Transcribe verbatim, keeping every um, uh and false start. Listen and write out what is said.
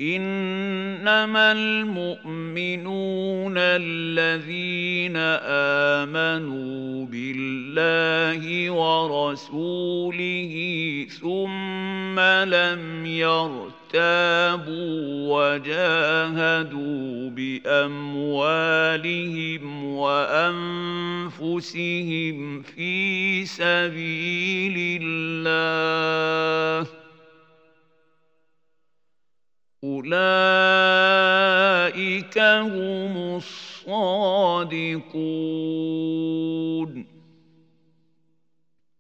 إنما المؤمنون الذين آمنوا بالله ورسوله ثم لم يرتابوا وجاهدوا بأموالهم وأنفسهم في سبيل الله أولئك هم الصادقون.